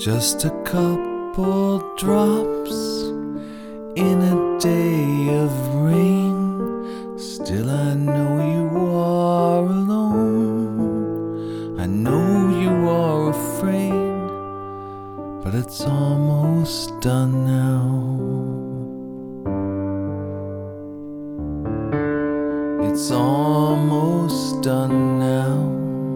Just a couple drops in a day of rain. Still I know you are alone. I know you are afraid, but it's almost done now. It's almost done now.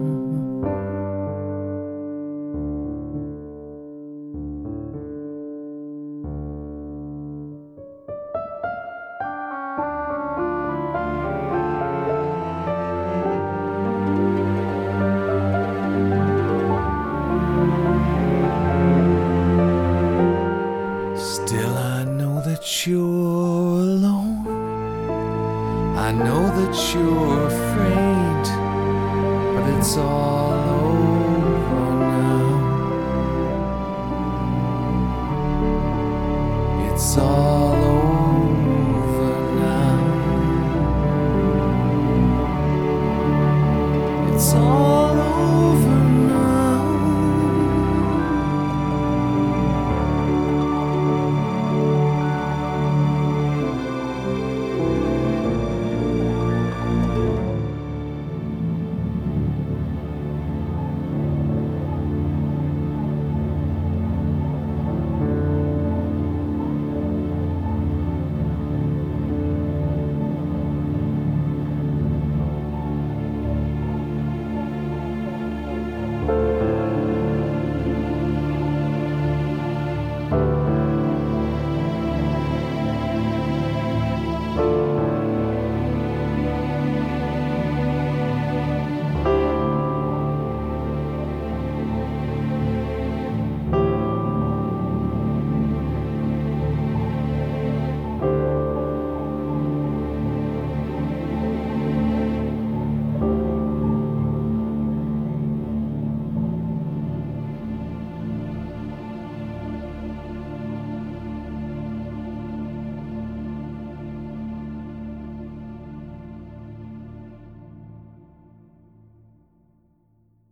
Still I know that you're alone. I know that you're afraid, but it's all over.